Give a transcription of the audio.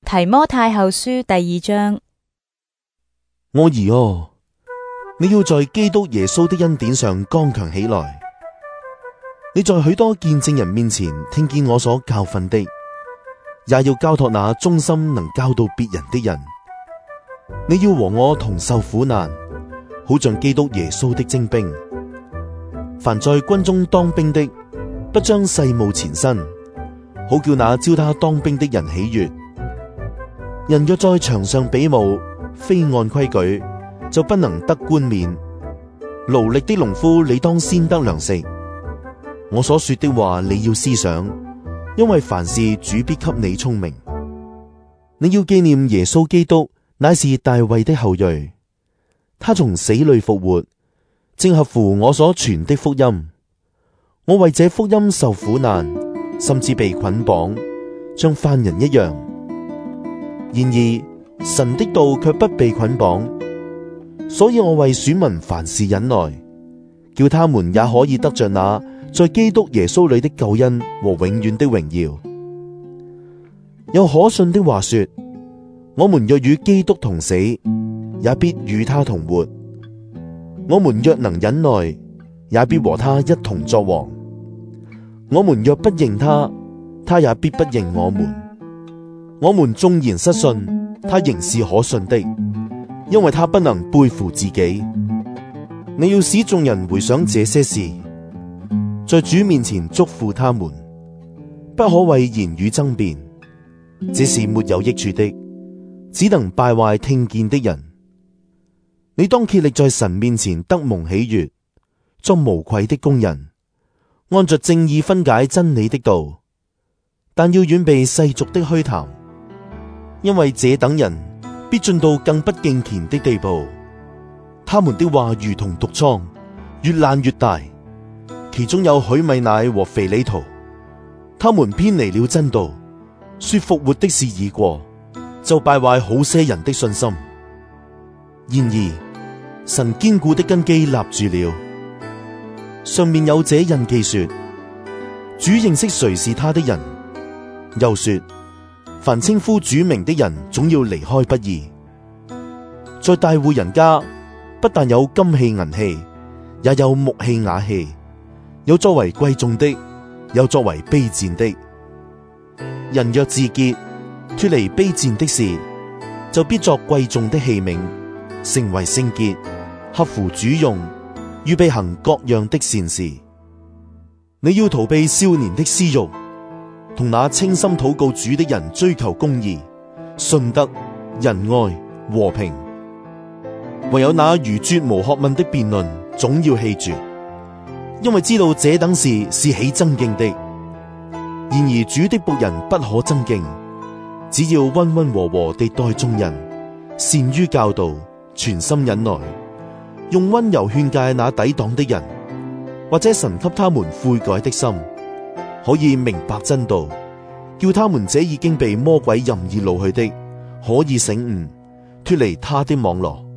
提摩太後書第2章。 我兒哦，你要在基督耶穌的恩典上剛強起來。你在許多見證人面前聽見我所教訓的，也要交託那忠心能教導別人的人。你要和我同受苦難，好像基督耶穌的精兵。凡在軍中當兵的，不將世務纏身，好叫那招他當兵的人喜悅。人若在場上比武，非按規矩，就不能得冠冕。勞力的農夫理當先得糧食。我所說的話你要思想，因為凡事主必給你聰明。你要紀念耶穌基督乃是大衛的後裔，他從死裏復活，正合乎我所傳的福音。我為這福音受苦難，甚至被捆綁，像犯人一樣。然而神的道卻不被捆綁，所以我為選民凡事忍耐，叫他們也可以得着那在基督耶穌裏的救恩和永遠的榮耀。有可信的話說，我們若與基督同死，也必與他同活；我們若能忍耐，也必和他一同作王。我們若不認他，他也必不認我們。我們縱然失信，他仍是可信的，因為他不能背負自己。你要使眾人回想這些事，在主面前囑咐他們，不可為言語爭辯，這是沒有益處的，只能敗壞聽見的人。你當竭力在神面前得蒙喜悅，作無愧的工人，按着正義分解真理的道，但要遠避世俗的虛談，因為這等人必進到更不敬虔的地步。他們的話如同毒瘡，越爛越大，其中有許米乃和腓利圖，他們偏離了真道，說復活的事已過，就敗壞好些人的信心。然而神堅固的根基立住了，上面有這印記說，主認識誰是他的人，又說凡稱呼主名的人總要離開不義。在大戶人家，不但有金器銀器，也有木器瓦器，有作為貴重的，有作為卑賤的。人若自潔，脫離卑賤的事，就必作貴重的器皿，成為聖潔，合乎主用，預備行各樣的善事。你要逃避少年的私慾，同那清心禱告主的人追求公義、信德、仁愛、和平。唯有那愚拙無學問的辯論，總要棄絕，因為知道這等事是起爭競的。然而主的僕人不可爭競，只要溫溫和和地待眾人，善於教導，全心忍耐，用溫柔勸誡那抵擋的人，或者神給他們悔改的心，可以明白真道，叫他們這已經被魔鬼任意擄去的，可以醒悟，脫離他的網羅。